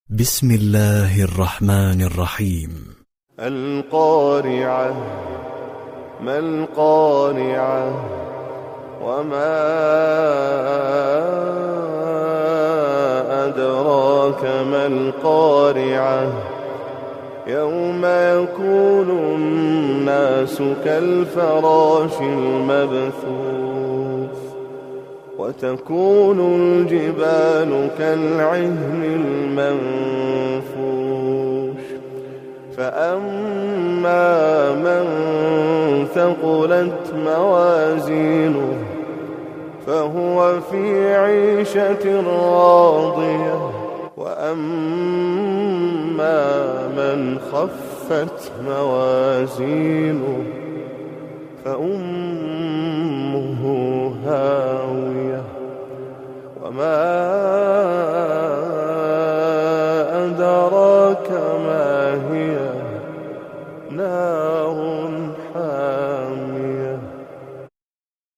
بسم الله الرحمن الرحيم. القارعة ما القارعة وما أدراك ما القارعة يوم يكون الناس كالفراش المبثوث وتكون الجبال كالعهن المنفوش فأما من ثقلت موازينه فهو في عيشة راضية وأما من خفت موازينه فأمه هاوية وما أدراك ما هي نار حامية.